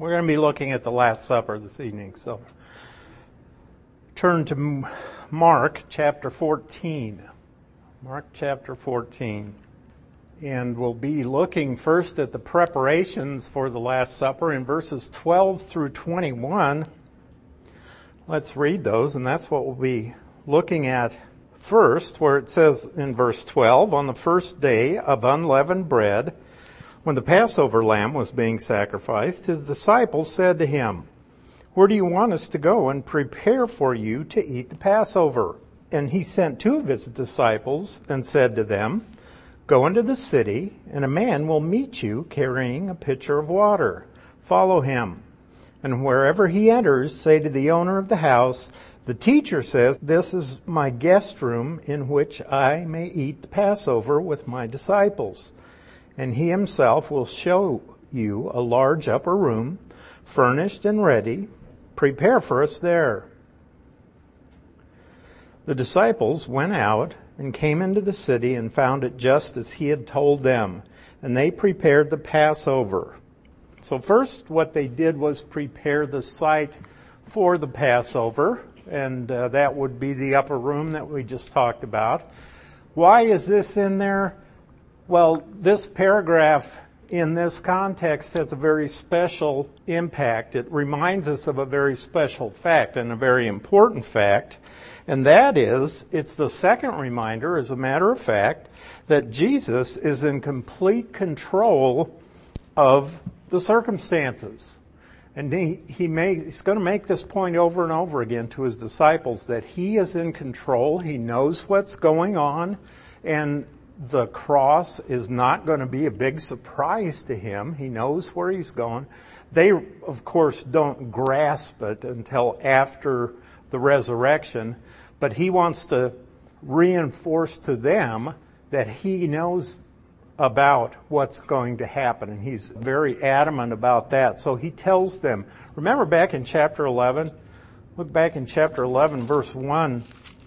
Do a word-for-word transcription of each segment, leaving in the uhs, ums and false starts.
We're going to be looking at the Last Supper this evening, so turn to Mark chapter fourteen. Mark chapter fourteen. And we'll be looking first at the preparations for the Last Supper in verses twelve through twenty-one. Let's read those, and that's what we'll be looking at first, where it says in verse twelve, "On the first day of unleavened bread, when the Passover lamb was being sacrificed, his disciples said to him, 'Where do you want us to go and prepare for you to eat the Passover?' And he sent two of his disciples and said to them, 'Go into the city, and a man will meet you carrying a pitcher of water. Follow him. And wherever he enters, say to the owner of the house, "The teacher says, this is my guest room in which I may eat the Passover with my disciples." And he himself will show you a large upper room, furnished and ready. Prepare for us there." The disciples went out and came into the city and found it just as he had told them, and they prepared the Passover. So first, what they did was prepare the site for the Passover, and uh, that would be the upper room that we just talked about. Why is this in there? Well, this paragraph in this context has a very special impact. It reminds us of a very special fact and a very important fact, and that is, it's the second reminder, as a matter of fact, that Jesus is in complete control of the circumstances. And he, he may, he's going to make this point over and over again to his disciples, that he is in control, he knows what's going on, and the cross is not going to be a big surprise to him. He knows where he's going. They, of course, don't grasp it until after the resurrection, but he wants to reinforce to them that he knows about what's going to happen, and he's very adamant about that. So he tells them, remember back in chapter eleven, look back in chapter eleven, verse one,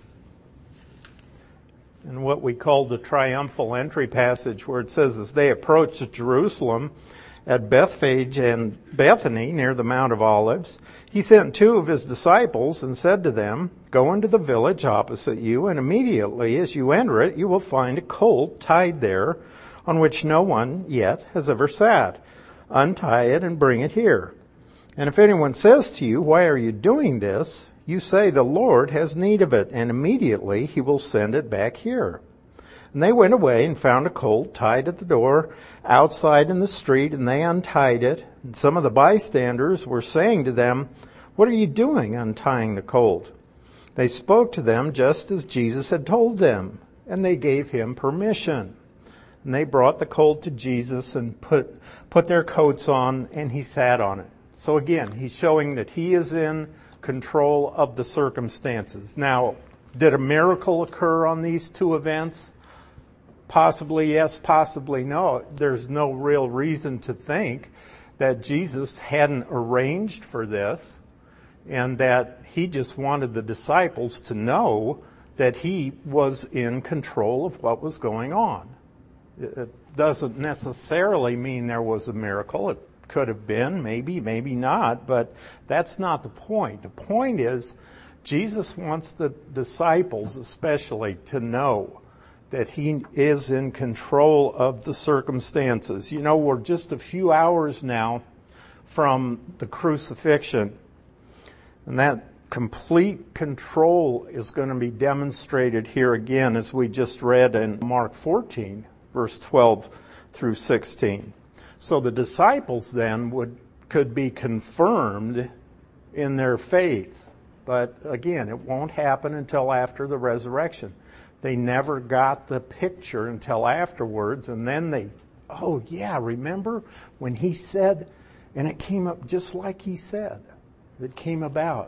in what we call the triumphal entry passage, where it says, "As they approached Jerusalem at Bethphage and Bethany near the Mount of Olives, he sent two of his disciples and said to them, 'Go into the village opposite you, and immediately as you enter it, you will find a colt tied there on which no one yet has ever sat. Untie it and bring it here. And if anyone says to you, "Why are you doing this?" you say, "The Lord has need of it," and immediately he will send it back here.' And they went away and found a colt tied at the door outside in the street, and they untied it. And some of the bystanders were saying to them, 'What are you doing untying the colt?' They spoke to them just as Jesus had told them, and they gave him permission. And they brought the colt to Jesus and put put their coats on, and he sat on it. So again, he's showing that he is in control of the circumstances. Now, did a miracle occur on these two events? Possibly yes, possibly no. There's no real reason to think that Jesus hadn't arranged for this and that he just wanted the disciples to know that he was in control of what was going on. It doesn't necessarily mean there was a miracle. It could have been, maybe, maybe not, but that's not the point. The point is, Jesus wants the disciples especially to know that he is in control of the circumstances. You know, we're just a few hours now from the crucifixion, and that complete control is going to be demonstrated here again, as we just read in Mark fourteen, verse twelve through sixteen. So the disciples then would could be confirmed in their faith. But again, it won't happen until after the resurrection. They never got the picture until afterwards, and then they, oh yeah, remember when he said, and it came up just like he said. It came about.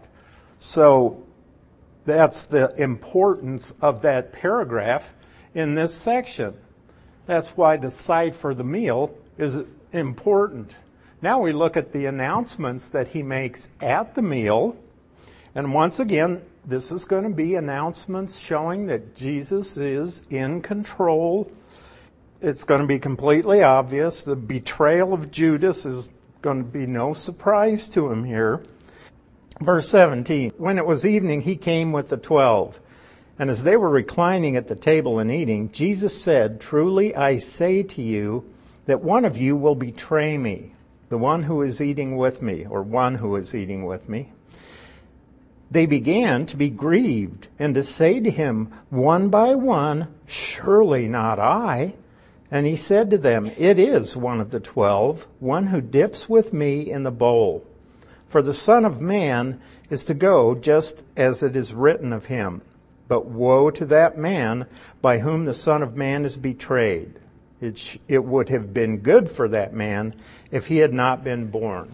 So that's the importance of that paragraph in this section. That's why the site for the meal is important. Now we look at the announcements that he makes at the meal. And once again, this is going to be announcements showing that Jesus is in control. It's going to be completely obvious. The betrayal of Judas is going to be no surprise to him here. Verse seventeen, when it was evening, he came with the twelve. And as they were reclining at the table and eating, Jesus said, "Truly I say to you that one of you will betray me, the one who is eating with me," or one who is eating with me. They began to be grieved and to say to him one by one, "Surely not I." And he said to them, "It is one of the twelve, one who dips with me in the bowl. For the Son of Man is to go just as it is written of him. But woe to that man by whom the Son of Man is betrayed. It, sh- it would have been good for that man if he had not been born."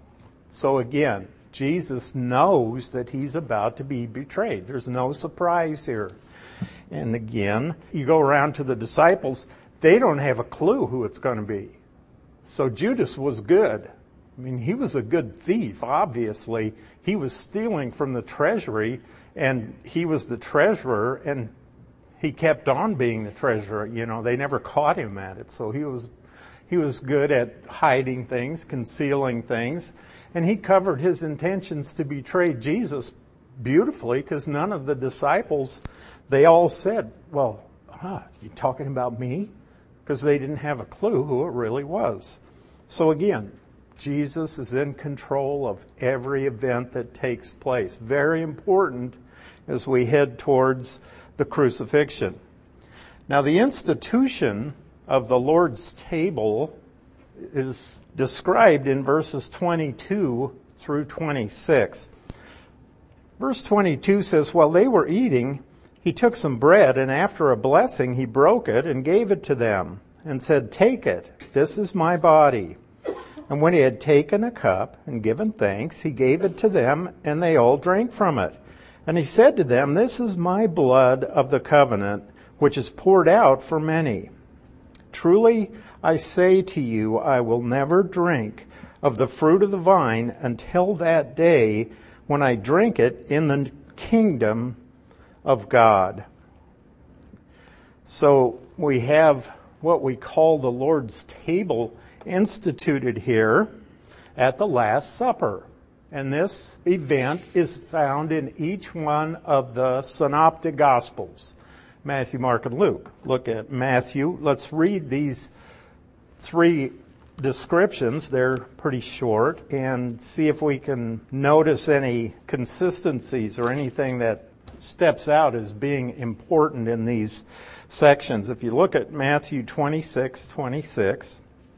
So again, Jesus knows that he's about to be betrayed. There's no surprise here. And again, you go around to the disciples, they don't have a clue who it's going to be. So Judas was good. I mean, he was a good thief, obviously. He was stealing from the treasury, and he was the treasurer, and he kept on being the treasurer. You know, they never caught him at it. So he was he was good at hiding things, concealing things, and he covered his intentions to betray Jesus beautifully, because none of the disciples, they all said, "Well, huh, you talking about me?" Because they didn't have a clue who it really was. So again, Jesus is in control of every event that takes place. Very important as we head towards the crucifixion. Now, the institution of the Lord's table is described in verses twenty-two through twenty-six. Verse twenty-two says, "While they were eating, he took some bread, and after a blessing, he broke it and gave it to them, and said, 'Take it, this is my body.' And when he had taken a cup and given thanks, he gave it to them, and they all drank from it. And he said to them, 'This is my blood of the covenant, which is poured out for many. Truly I say to you, I will never drink of the fruit of the vine until that day when I drink it in the kingdom of God.'" So we have what we call the Lord's table instituted here at the Last Supper. And this event is found in each one of the synoptic gospels, Matthew, Mark, and Luke. Look at Matthew. Let's read these three descriptions. They're pretty short, and see if we can notice any consistencies or anything that steps out as being important in these sections. If you look at Matthew twenty-six twenty-six,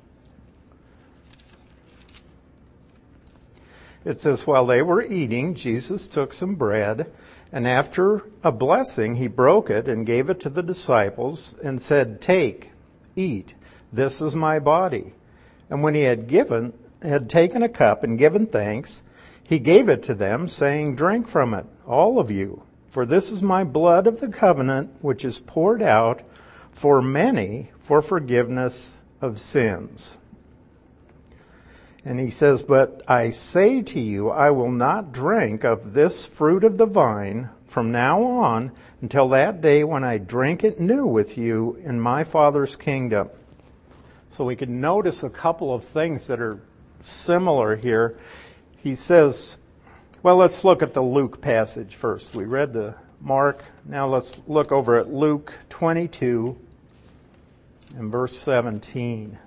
it says, "While they were eating, Jesus took some bread, and after a blessing, he broke it and gave it to the disciples and said, 'Take, eat, this is my body.' And when he had given, had taken a cup and given thanks, he gave it to them, saying, 'Drink from it, all of you, for this is my blood of the covenant, which is poured out for many for forgiveness of sins.'" And he says, "But I say to you, I will not drink of this fruit of the vine from now on until that day when I drink it new with you in my Father's kingdom." So we can notice a couple of things that are similar here. He says, well, let's look at the Luke passage first. We read the Mark. Now let's look over at Luke twenty-two and verse seventeen.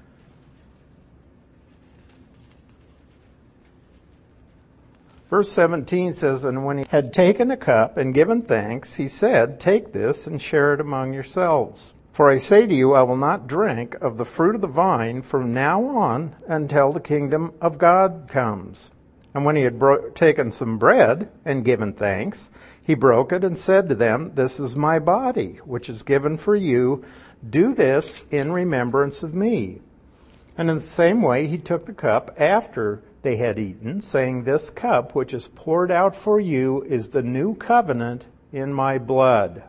Verse seventeen says, "And when he had taken a cup and given thanks, he said, 'Take this and share it among yourselves. For I say to you, I will not drink of the fruit of the vine from now on until the kingdom of God comes.' And when he had bro- taken some bread and given thanks, he broke it and said to them, 'This is my body, which is given for you. Do this in remembrance of me.' And in the same way, he took the cup after they had eaten, saying, 'This cup which is poured out for you is the new covenant in my blood.'"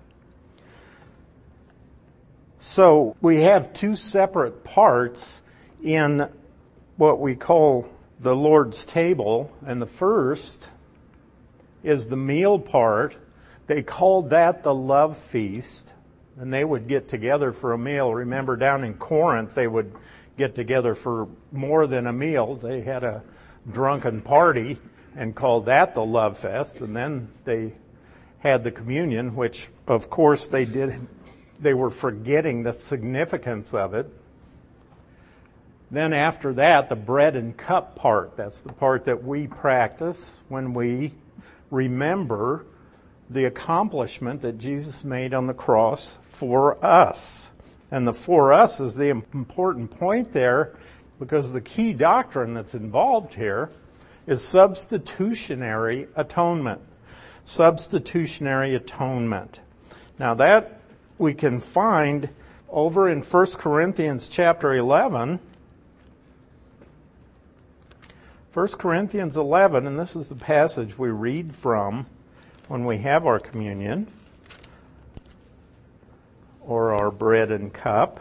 So we have two separate parts in what we call the Lord's table, and the first is the meal part. They called that the love feast. And they would get together for a meal. Remember, down in Corinth, they would get together for more than a meal. They had a drunken party and called that the Love Fest. And then they had the communion, which, of course, they did. They were forgetting the significance of it. Then after that, the bread and cup part. That's the part that we practice when we remember the accomplishment that Jesus made on the cross for us. And the for us is the important point there, because the key doctrine that's involved here is substitutionary atonement. Substitutionary atonement. Now that we can find over in First Corinthians chapter eleven. First Corinthians eleven, and this is the passage we read from when we have our communion or our bread and cup.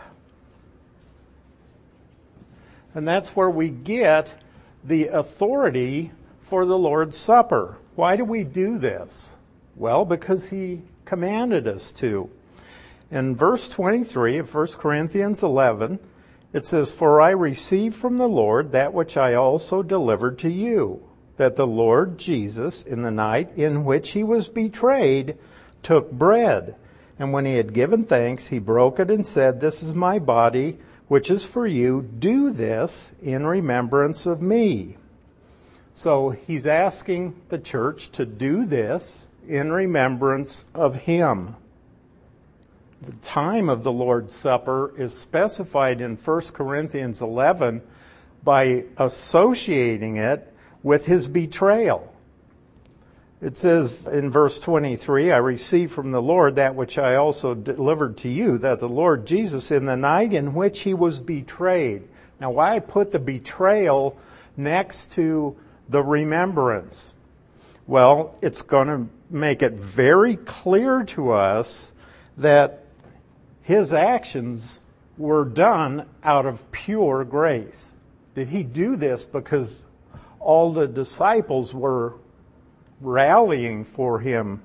And that's where we get the authority for the Lord's Supper. Why do we do this? Well, because He commanded us to. In verse twenty-three of First Corinthians eleven, it says, "For I received from the Lord that which I also delivered to you, that the Lord Jesus, in the night in which He was betrayed, took bread. And when He had given thanks, He broke it and said, 'This is my body, which is for you. Do this in remembrance of me.'" So He's asking the church to do this in remembrance of Him. The time of the Lord's Supper is specified in First Corinthians eleven by associating it with His betrayal. It says in verse twenty-three, "I received from the Lord that which I also delivered to you, that the Lord Jesus, in the night in which He was betrayed." Now, why I put the betrayal next to the remembrance? Well, it's going to make it very clear to us that His actions were done out of pure grace. Did He do this because all the disciples were rallying for Him?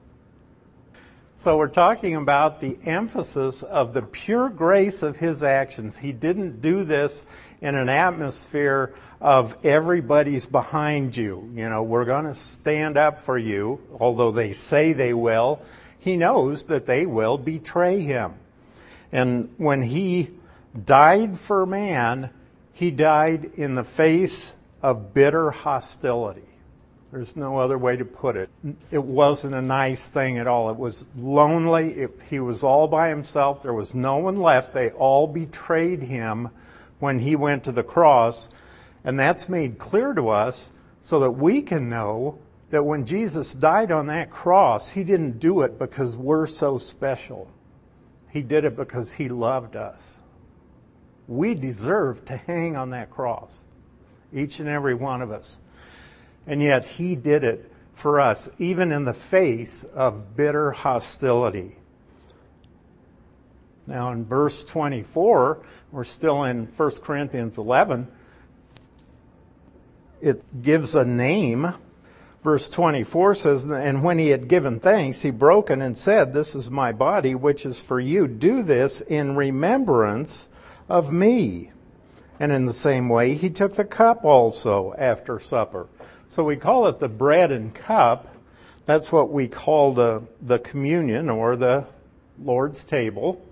So we're talking about the emphasis of the pure grace of His actions. He didn't do this in an atmosphere of everybody's behind you. You know, we're going to stand up for you, although they say they will. He knows that they will betray Him. And when He died for man, He died in the face of bitter hostility. There's no other way to put it. It wasn't a nice thing at all. It was lonely. It, he was all by himself. There was no one left. They all betrayed Him when He went to the cross. And that's made clear to us so that we can know that when Jesus died on that cross, He didn't do it because we're so special. He did it because He loved us. We deserve to hang on that cross, each and every one of us. And yet He did it for us, even in the face of bitter hostility. Now in verse twenty-four, we're still in First Corinthians eleven, it gives a name. Verse twenty-four says, "And when He had given thanks, He broke it and said, 'This is my body, which is for you. Do this in remembrance of me.' And in the same way, He took the cup also after supper." So we call it the bread and cup. That's what we call the, the communion or the Lord's table.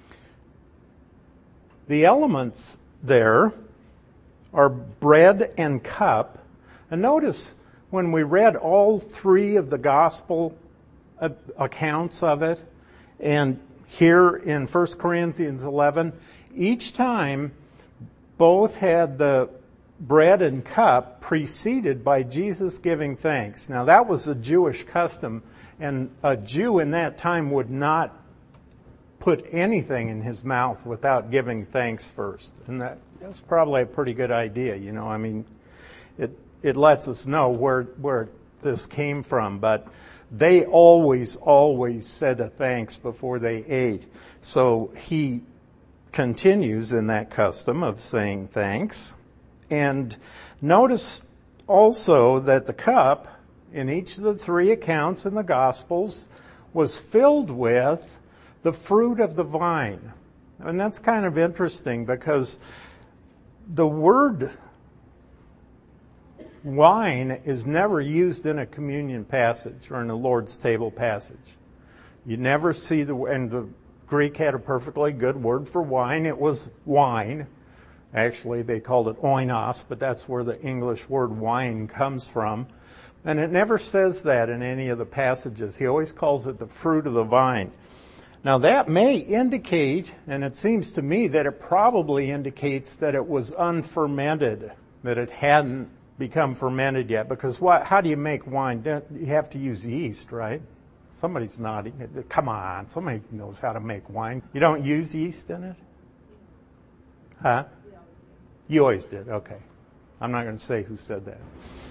The elements there are bread and cup. And notice when we read all three of the gospel accounts of it, and here in First Corinthians eleven, each time both had the bread and cup preceded by Jesus giving thanks. Now that was a Jewish custom, and a Jew in that time would not put anything in his mouth without giving thanks first. And that, that's probably a pretty good idea, you know. I mean, it it lets us know where where this came from, but they always, always said a thanks before they ate. So He continues in that custom of saying thanks. And notice also that the cup in each of the three accounts in the Gospels was filled with the fruit of the vine. And that's kind of interesting because the word wine is never used in a communion passage or in a Lord's table passage. You never see the, and the Greek had a perfectly good word for wine. It was wine. Actually, they called it oinos, but that's where the English word wine comes from. And it never says that in any of the passages. He always calls it the fruit of the vine. Now that may indicate, and it seems to me that it probably indicates that it was unfermented, that it hadn't become fermented yet. Because what, how do you make wine? You have to use yeast, right? Somebody's nodding. Come on, somebody knows how to make wine. You don't use yeast in it? Huh? You always did, okay. I'm not going to say who said that.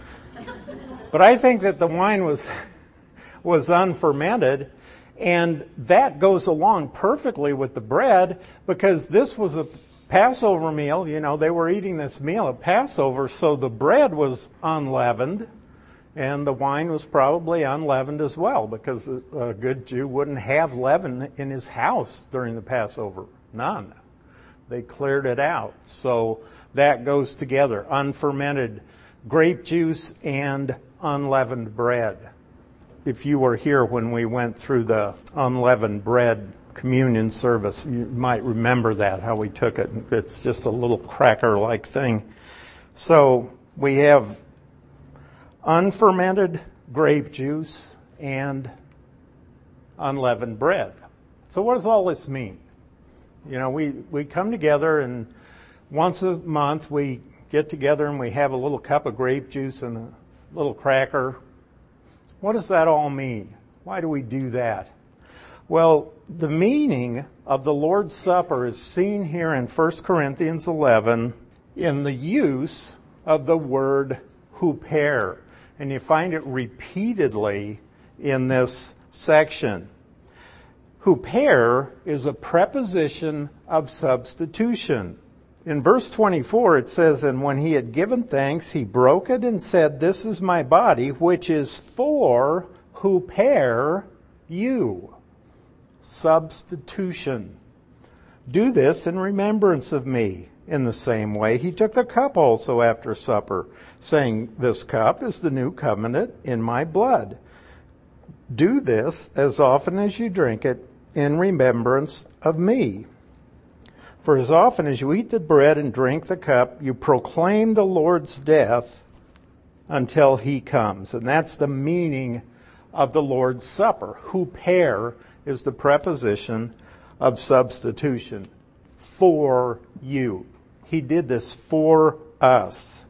But I think that the wine was was unfermented, and that goes along perfectly with the bread, because this was a Passover meal. You know, they were eating this meal at Passover, so the bread was unleavened, and the wine was probably unleavened as well, because a good Jew wouldn't have leaven in his house during the Passover. None. They cleared it out. So that goes together, unfermented grape juice and unleavened bread. If you were here when we went through the unleavened bread communion service, you might remember that, how we took it. It's just a little cracker-like thing. So we have unfermented grape juice and unleavened bread. So what does all this mean? You know, we, we come together, and once a month we get together and we have a little cup of grape juice and a little cracker. What does that all mean? Why do we do that? Well, the meaning of the Lord's Supper is seen here in First Corinthians eleven in the use of the word huper. And you find it repeatedly in this section. Huper is a preposition of substitution. In verse twenty-four it says, "And when he had given thanks, he broke it and said, 'This is my body, which is for huper you.'" Substitution. "Do this in remembrance of me." In the same way, he took the cup also after supper, saying, "This cup is the new covenant in my blood. Do this as often as you drink it in remembrance of me. For as often as you eat the bread and drink the cup, you proclaim the Lord's death until he comes." And that's the meaning of the Lord's Supper. Huper is the preposition of substitution. For you. He did this for us.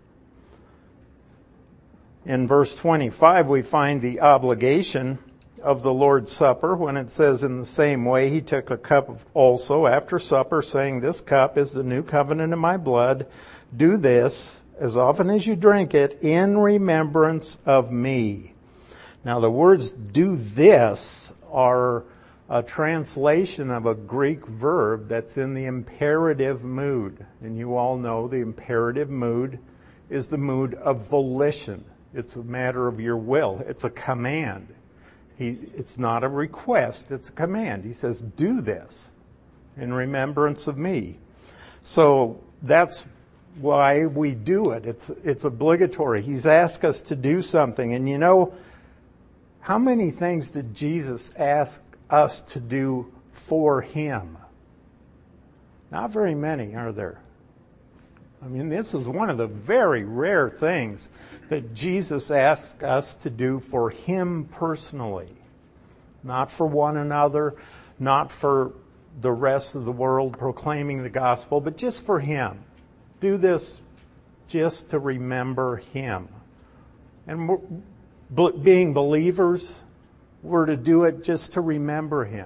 In verse twenty-five, we find the obligation of the Lord's Supper when it says, "In the same way he took a cup also after supper, saying, 'This cup is the new covenant in my blood. Do this as often as you drink it in remembrance of me.'" Now the words "do this" are a translation of a Greek verb that's in the imperative mood. And you all know the imperative mood is the mood of volition. It's a matter of your will. It's a command. He, it's not a request, it's a command. He says, "Do this in remembrance of me." So that's why we do it. It's, it's obligatory. He's asked us to do something. And you know, how many things did Jesus ask us to do for him? Not very many, are there? I mean, this is one of the very rare things that Jesus asks us to do for him personally. Not for one another, not for the rest of the world proclaiming the gospel, but just for him. Do this just to remember him. And we're, being believers, we're to do it just to remember him.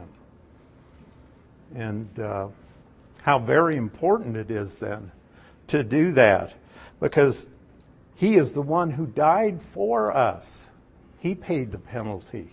And uh, how very important it is then to do that, because he is the one who died for us. He paid the penalty.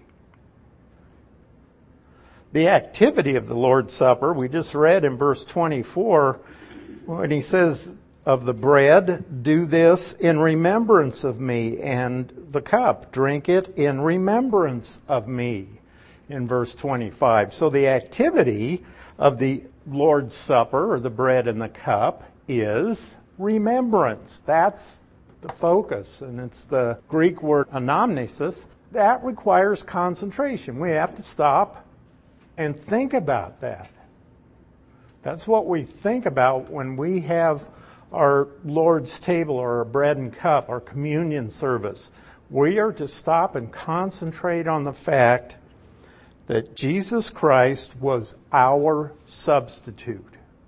The activity of the Lord's Supper, we just read in verse twenty-four, when he says of the bread, "Do this in remembrance of me," and the cup, "Drink it in remembrance of me." in verse twenty-five. So the activity of the Lord's Supper, or the bread and the cup, is remembrance. That's the focus, and it's the Greek word anamnesis. That requires concentration. We have to stop and think about that. That's what we think about when we have our Lord's table or our bread and cup, our communion service. We are to stop and concentrate on the fact that Jesus Christ was our substitute.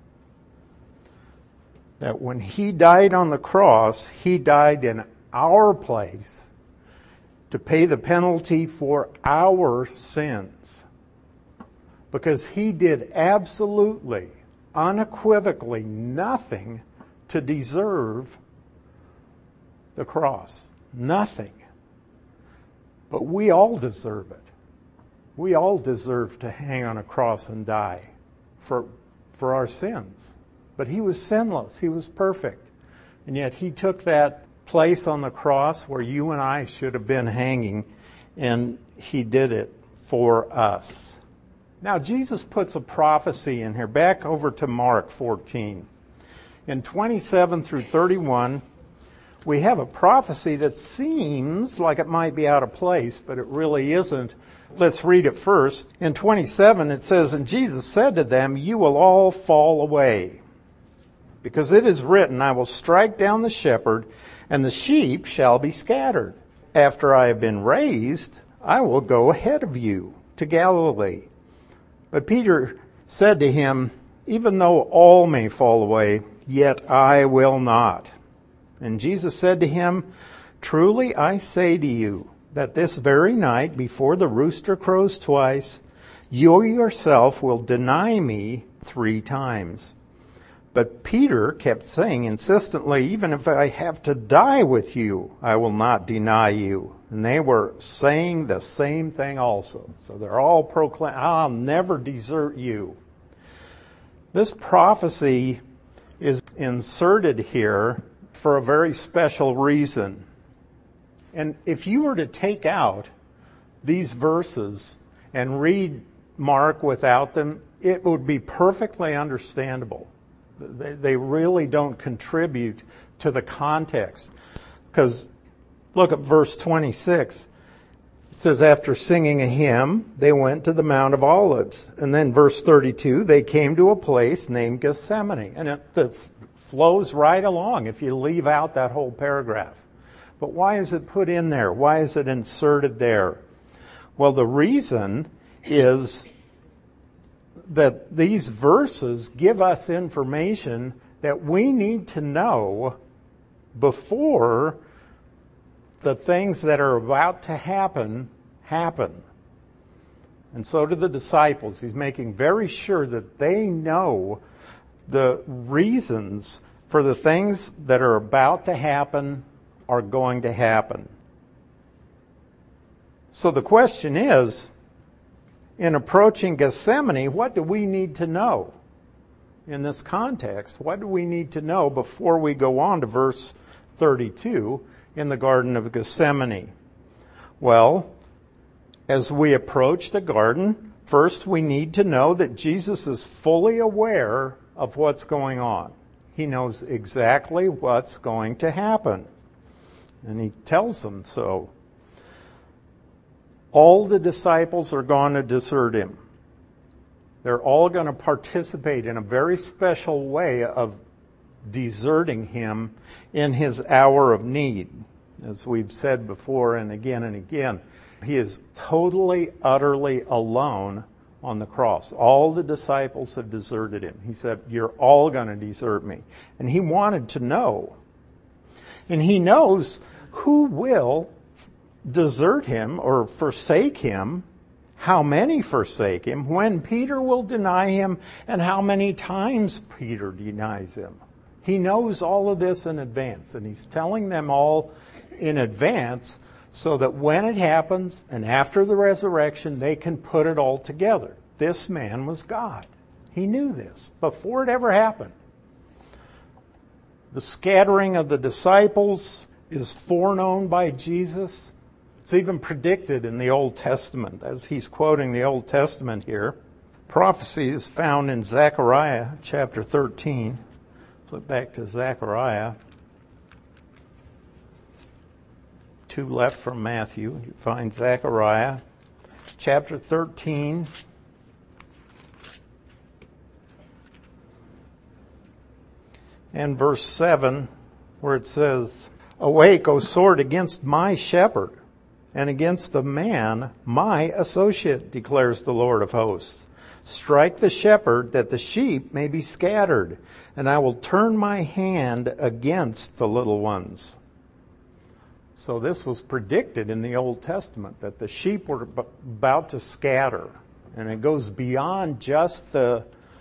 That when He died on the cross, He died in our place to pay the penalty for our sins. Because He did absolutely, unequivocally nothing to deserve the cross. Nothing. But we all deserve it. We all deserve to hang on a cross and die for, for our sins. But He was sinless. He was perfect. And yet He took that place on the cross where you and I should have been hanging, and He did it for us. Now, Jesus puts a prophecy in here. Back over to Mark fourteen. In twenty-seven through thirty-one, we have a prophecy that seems like it might be out of place, but it really isn't. Let's read it first. In twenty-seven, it says, "And Jesus said to them, 'You will all fall away, because it is written, I will strike down the shepherd, and the sheep shall be scattered. After I have been raised, I will go ahead of you to Galilee.' But Peter said to him, 'Even though all may fall away, yet I will not.' And Jesus said to him, 'Truly I say to you, that this very night, before the rooster crows twice, you yourself will deny me three times.' But Peter kept saying insistently, 'Even if I have to die with you, I will not deny you.' And they were saying the same thing also. So they're all proclaiming, 'I'll never desert you.' This prophecy is inserted here for a very special reason. And if you were to take out these verses and read Mark without them, it would be perfectly understandable. They, they really don't contribute to the context. Because look at verse twenty-six. It says, after singing a hymn, they went to the Mount of Olives. And then verse thirty-two, they came to a place named Gethsemane. And it, it flows right along if you leave out that whole paragraph. But why is it put in there? Why is it inserted there? Well, the reason is that these verses give us information that we need to know before the things that are about to happen, happen. And so do the disciples. He's making very sure that they know the reasons for the things that are about to happen are going to happen. So the question is, in approaching Gethsemane, what do we need to know in this context? What do we need to know before we go on to verse thirty-two in the Garden of Gethsemane? Well, as we approach the garden, first we need to know that Jesus is fully aware of what's going on. He knows exactly what's going to happen. And He tells them so. All the disciples are going to desert Him. They're all going to participate in a very special way of deserting Him in His hour of need. As we've said before and again and again, He is totally, utterly alone on the cross. All the disciples have deserted Him. He said, you're all going to desert me. And He wanted to know. And He knows who will desert Him or forsake Him, how many forsake Him, when Peter will deny Him, and how many times Peter denies Him. He knows all of this in advance, and He's telling them all in advance so that when it happens and after the resurrection, they can put it all together. This man was God. He knew this before it ever happened. The scattering of the disciples is foreknown by Jesus It's even predicted in the Old Testament, as he's quoting the Old Testament here. Prophecy is found in Zechariah chapter thirteen. Flip back to Zechariah. Two left from Matthew. You find Zechariah chapter thirteen. And verse seven, where it says, "Awake, O sword, against my shepherd, and against the man, my associate, declares the Lord of hosts. Strike the shepherd, that the sheep may be scattered, and I will turn my hand against the little ones." So this was predicted in the Old Testament, that the sheep were about to scatter. And it goes beyond just the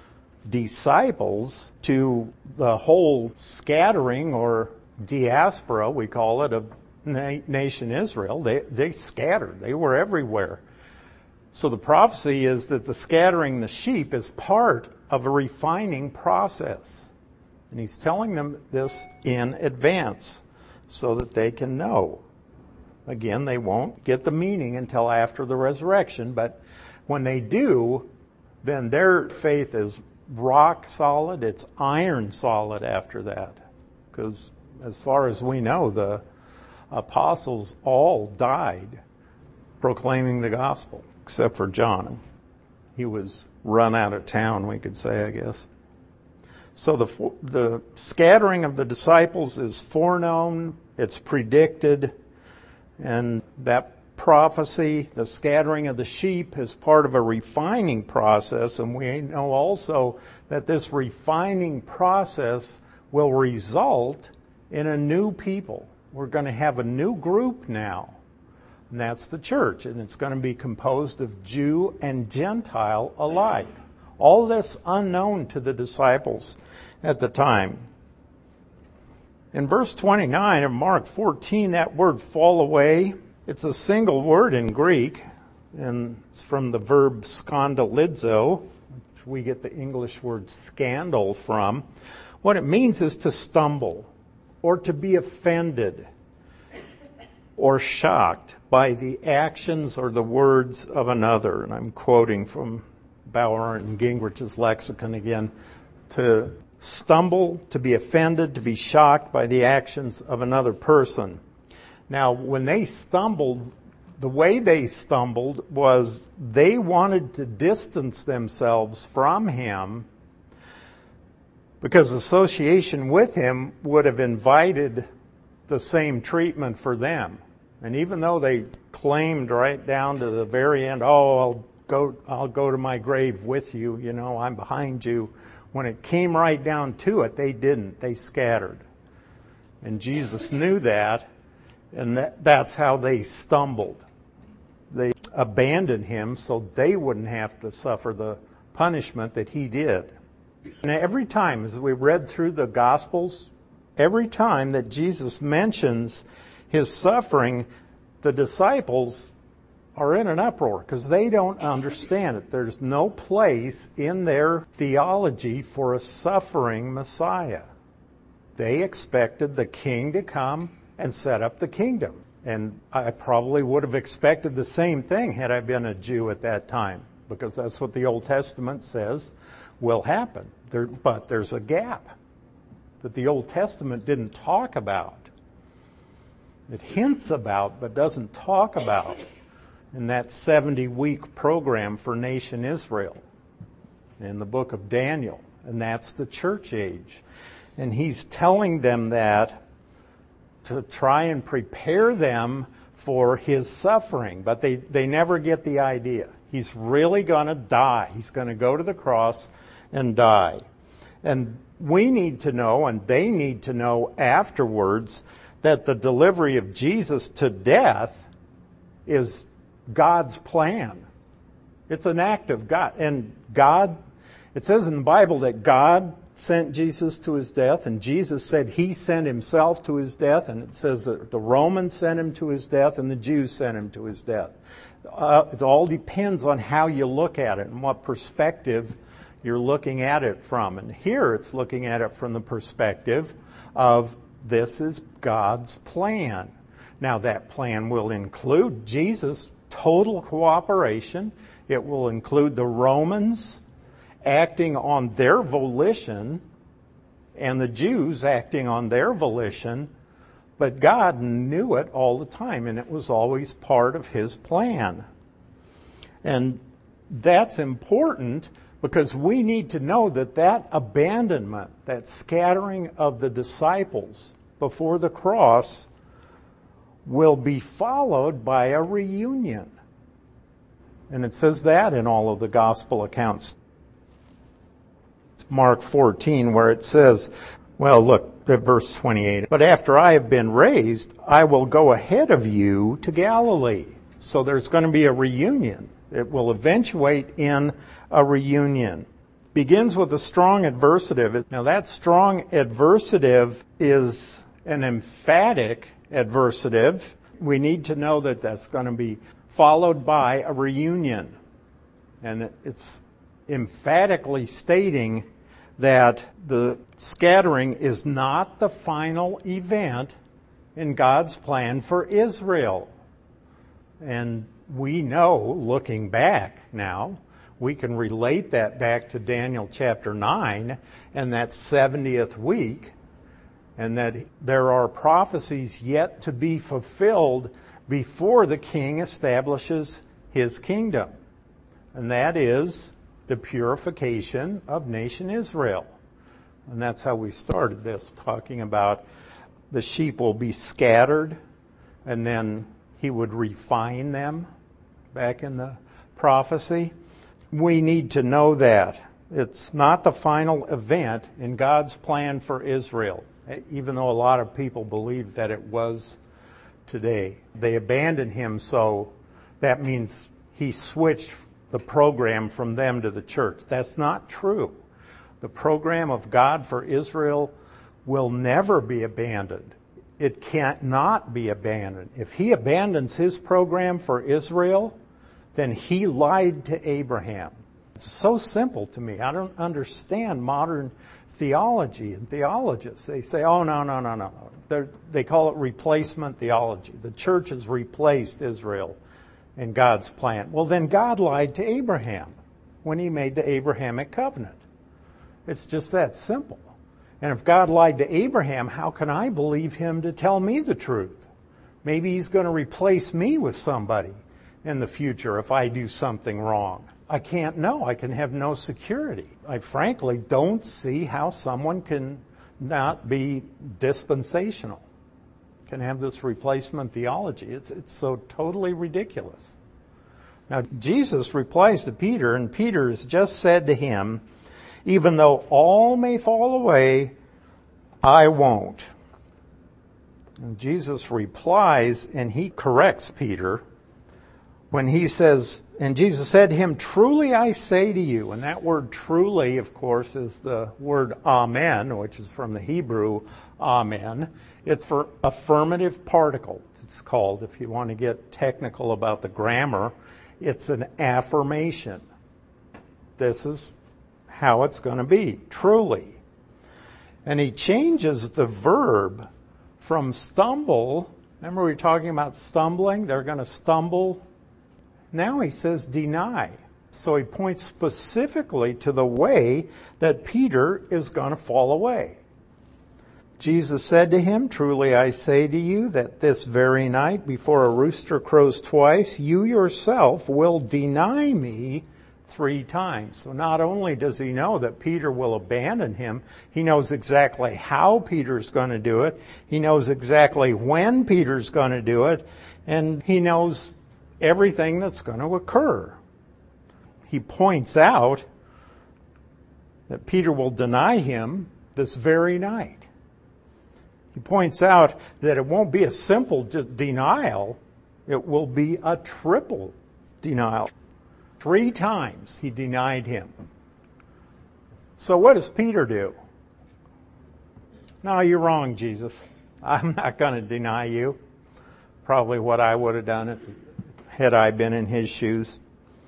disciples to the whole scattering, or diaspora, we call it, of na- nation Israel. They, they scattered. They were everywhere. So the prophecy is that the scattering the sheep is part of a refining process. And he's telling them this in advance so that they can know. Again, they won't get the meaning until after the resurrection, but when they do, then their faith is rock solid. It's iron solid after that. Because as far as we know, the apostles all died proclaiming the gospel, except for John. He was run out of town, we could say, I guess. So the the scattering of the disciples is foreknown, it's predicted, and that prophecy, the scattering of the sheep, is part of a refining process, and we know also that this refining process will result in a new people. We're going to have a new group now, and that's the church, and it's going to be composed of Jew and Gentile alike. All this unknown to the disciples at the time. In verse twenty-nine of Mark fourteen, that word fall away, it's a single word in Greek, and it's from the verb skandalizo, which we get the English word scandal from. What it means is to stumble, or to be offended, or shocked by the actions or the words of another. And I'm quoting from Bauer and Gingrich's lexicon again. To stumble, to be offended, to be shocked by the actions of another person. Now, when they stumbled, the way they stumbled was they wanted to distance themselves from him because association with him would have invited the same treatment for them. And even though they claimed right down to the very end, oh, I'll go, I'll go to my grave with you, you know, I'm behind you. When it came right down to it, they didn't. They scattered. And Jesus knew that, and that, that's how they stumbled. They abandoned him so they wouldn't have to suffer the punishment that he did. And every time, as we read through the Gospels, every time that Jesus mentions his suffering, the disciples are in an uproar because they don't understand it. There's no place in their theology for a suffering Messiah. They expected the king to come and set up the kingdom. And I probably would have expected the same thing had I been a Jew at that time, because that's what the Old Testament says will happen. There, but there's a gap that the Old Testament didn't talk about. It hints about, but doesn't talk about in that seventy-week program for nation Israel in the book of Daniel. And that's the church age. And he's telling them that to try and prepare them for his suffering. But they, they never get the idea. He's really going to die. He's going to go to the cross and die. And we need to know, and they need to know afterwards, that the delivery of Jesus to death is God's plan. It's an act of God. And God, it says in the Bible that God sent Jesus to his death, and Jesus said he sent himself to his death, and it says that the Romans sent him to his death and the Jews sent him to his death. Uh, it all depends on how you look at it and what perspective you're looking at it from. And here it's looking at it from the perspective of this is God's plan. Now that plan will include Jesus' total cooperation. It will include the Romans acting on their volition and the Jews acting on their volition. But God knew it all the time, and it was always part of His plan. And that's important because we need to know that that abandonment, that scattering of the disciples before the cross will be followed by a reunion. And it says that in all of the gospel accounts. Mark fourteen, where it says, well, look at verse twenty-eight. But after I have been raised, I will go ahead of you to Galilee. So there's going to be a reunion. It will eventuate in a reunion. Begins with a strong adversative. Now that strong adversative is an emphatic adversative. We need to know that that's going to be followed by a reunion. And it's emphatically stating that the scattering is not the final event in God's plan for Israel. And we know, looking back now, we can relate that back to Daniel chapter nine and that seventieth week, and that there are prophecies yet to be fulfilled before the king establishes his kingdom. And that is the purification of nation Israel. And that's how we started this, talking about the sheep will be scattered, and then He would refine them back in the prophecy. We need to know that. It's not the final event in God's plan for Israel, even though a lot of people believe that it was today. They abandoned Him, so that means He switched the program from them to the church. That's not true. The program of God for Israel will never be abandoned. It cannot be abandoned. If He abandons His program for Israel, then He lied to Abraham. It's so simple to me. I don't understand modern theology and theologists. They say, oh, no, no, no, no. They're, they call it replacement theology. The church has replaced Israel in God's plan. Well, then God lied to Abraham when He made the Abrahamic covenant. It's just that simple. And if God lied to Abraham, how can I believe Him to tell me the truth? Maybe He's going to replace me with somebody in the future if I do something wrong. I can't know. I can have no security. I frankly don't see how someone can not be dispensational, can have this replacement theology. It's, it's so totally ridiculous. Now, Jesus replies to Peter, and Peter has just said to him, even though all may fall away, I won't. And Jesus replies, and He corrects Peter when He says, and Jesus said to him, truly I say to you, and that word truly, of course, is the word amen, which is from the Hebrew amen. It's for affirmative particle, it's called, if you want to get technical about the grammar. It's an affirmation. This is how it's going to be, truly. And He changes the verb from stumble. Remember we were talking about stumbling? They're going to stumble. Now He says deny. So He points specifically to the way that Peter is going to fall away. Jesus said to him, truly I say to you that this very night before a rooster crows twice, you yourself will deny me three times. So not only does He know that Peter will abandon Him, He knows exactly how Peter's going to do it. He knows exactly when Peter's going to do it. And He knows everything that's going to occur. He points out that Peter will deny Him this very night. He points out that it won't be a simple de- denial. It will be a triple denial. Three times He denied Him. So what does Peter do? No, you're wrong, Jesus. I'm not going to deny you. Probably what I would have done had I been in His shoes.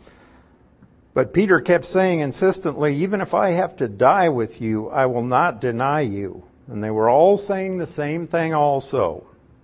But Peter kept saying insistently, even if I have to die with you, I will not deny you. And they were all saying the same thing also.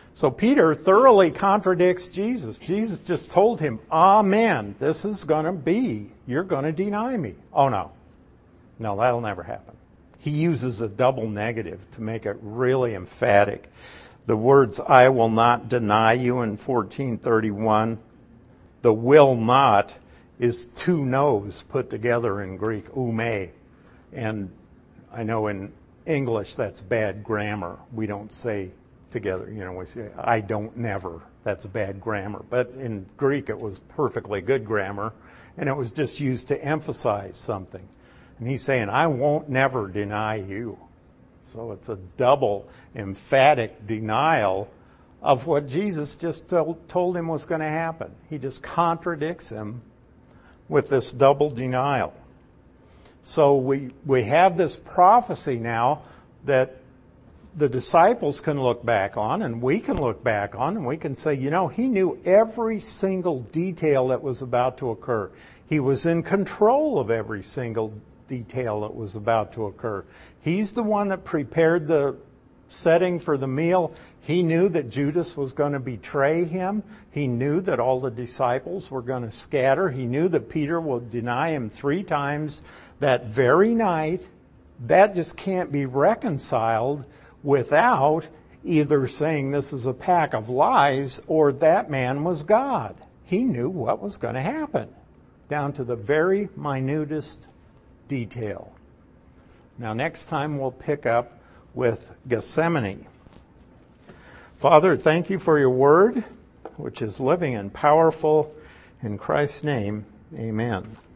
So Peter thoroughly contradicts Jesus. Jesus just told him, amen, this is going to be, you're going to deny me. Oh no, no, that'll never happen. He uses a double negative to make it really emphatic. The words, I will not deny you in fourteen thirty-one, the will not is two no's put together in Greek, ume. And I know in English that's bad grammar. We don't say together, you know, we say, I don't never. That's bad grammar. But in Greek it was perfectly good grammar, and it was just used to emphasize something. And he's saying, I won't never deny you. So it's a double emphatic denial of what Jesus just told, told him was going to happen. He just contradicts him with this double denial. So we we have this prophecy now that the disciples can look back on, and we can look back on, and we can say, you know, he knew every single detail that was about to occur. He was in control of every single detail that was about to occur. He's the one that prepared the setting for the meal. He knew that Judas was going to betray him. He knew that all the disciples were going to scatter. He knew that Peter would deny him three times that very night. That just can't be reconciled without either saying this is a pack of lies or that man was God. He knew what was going to happen, down to the very minutest detail. Now, next time we'll pick up with Gethsemane. Father, thank you for your word, which is living and powerful. In Christ's name, amen.